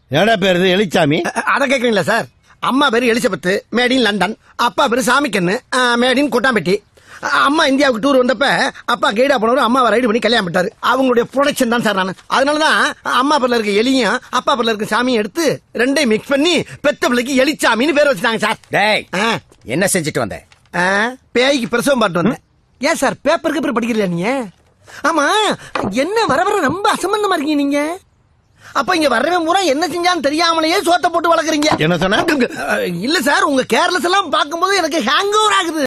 என்னடா பேரு எலிச்சாமி? அத கேக்குறீங்களா சார்? அம்மா பேரு எலிசபெத், மேட் இன் லண்டன். அப்பா பேரு சாமிக்கண்ணு, மேட் இன் கொட்டாம்பட்டி. அம்மா இந்தியாவுக்கு டூர் வந்தப்ப அப்பா கைடா போனவர் அம்மாவை ரைடு பண்ணி கல்யாணம் பண்ணிட்டாரு. அவங்களுடைய ப்ரொடக்ஷன் தான் சார் நான். அதனாலதான் அம்மா பேர்ல இருக்க எலியும் அப்பா பேர்ல இருக்க சாமியும் எடுத்து ரெண்டையும் மிக்ஸ் பண்ணி பெத்த பிள்ளைக்கு எலிச்சாமின்னு பேர் வச்சுட்டாங்க சார். டேய், என்ன செஞ்சுட்டு வந்த? பேய்க்கு பிரசவம் பாட்டு வந்தேன். ஏன் சார் பேப்பருக்கு பேர் படிக்கிறீங்களா நீங்க? ஆமா, என்ன வர வர ரொம்ப அசம்பந்தமா இருக்கீங்க நீங்க. அப்ப இங்க வர்றவன் பூரா என்ன செஞ்சான்னு தெரியாமலேயே சோத்த போட்டு வளர்க்குறீங்க. என்ன சொன்ன? இல்ல சார், உங்க கேர்லெஸ் எல்லாம் பார்க்கும்போது எனக்கு ஹேங் ஓவர் ஆகுது.